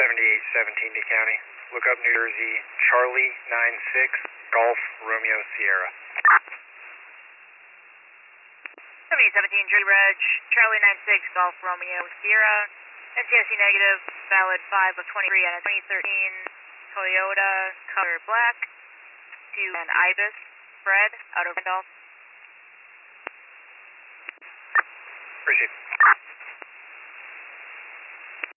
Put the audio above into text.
7817 to county. Look up New Jersey, Charlie 96, Golf, Romeo, Sierra. 7817 Jersey Reg, Charlie 96, Golf, Romeo, Sierra. NTSC negative, valid 5 of 23 and a 2013 Toyota color black to an Ibis, Fred, out of Randolph. Appreciate it.